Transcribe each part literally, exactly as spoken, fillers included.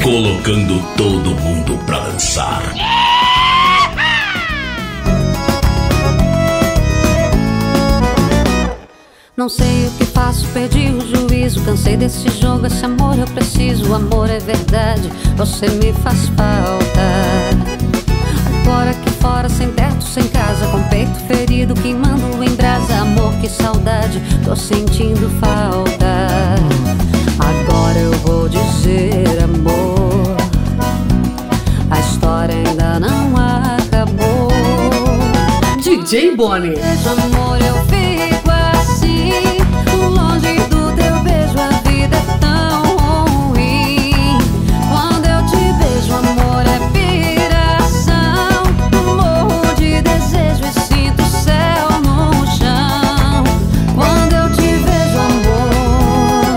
colocando todo mundo pra dançar. Não sei o que faço, perdi o juízo. Cansei desse jogo, esse amor eu preciso. O amor é verdade, você me faz falta. Agora aqui fora, sem teto, sem casa, com peito ferido, queimando em brasa. Amor, que saudade, tô sentindo falta. Agora eu vou dizer, amor, a história ainda não acabou. D J Bonnie. Beijo, amor, eu fico assim, longe do teu beijo, a vida é tão ruim. Quando eu te beijo, amor, é piração. Morro de desejo e sinto o céu no chão. Quando eu te vejo, amor.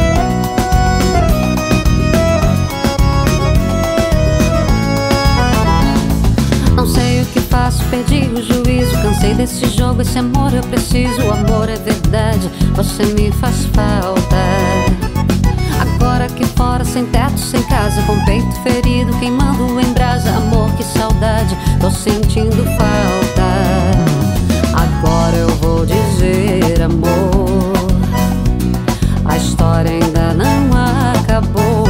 Não sei o que faço, perdi o juízo. Cansei desse jogo, esse amor eu preciso. O amor é verdade, você me faz falta. Agora aqui fora, sem teto, sem casa, com peito ferido, queimando em brasa. Amor, que saudade, tô sentindo falta. Agora eu vou dizer, amor, a história ainda não acabou.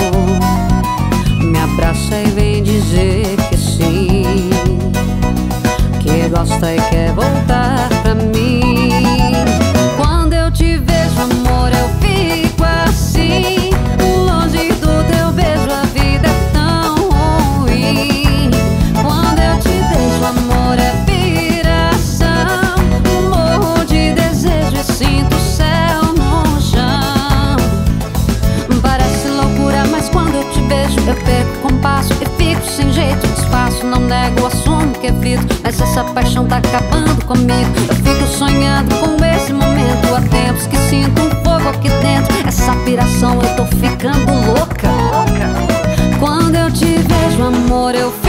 Me abraça e vem dizer que sim, que gosta e quer voltar pra mim. Quando eu te vejo, amor, eu fico assim, longe do teu beijo, a vida é tão ruim. Quando eu te vejo, amor, é piração. Morro de desejo e sinto o céu no chão. Parece loucura, mas quando eu te vejo, eu perco o compasso e fico sem jeito, desfaço. Não nego, assumo que evito, mas essa paixão tá acabando comigo. Eu fico sonhando com esse momento. Há tempos que sinto um fogo aqui dentro. Essa piração, eu tô ficando louca. Quando eu te vejo, amor, eu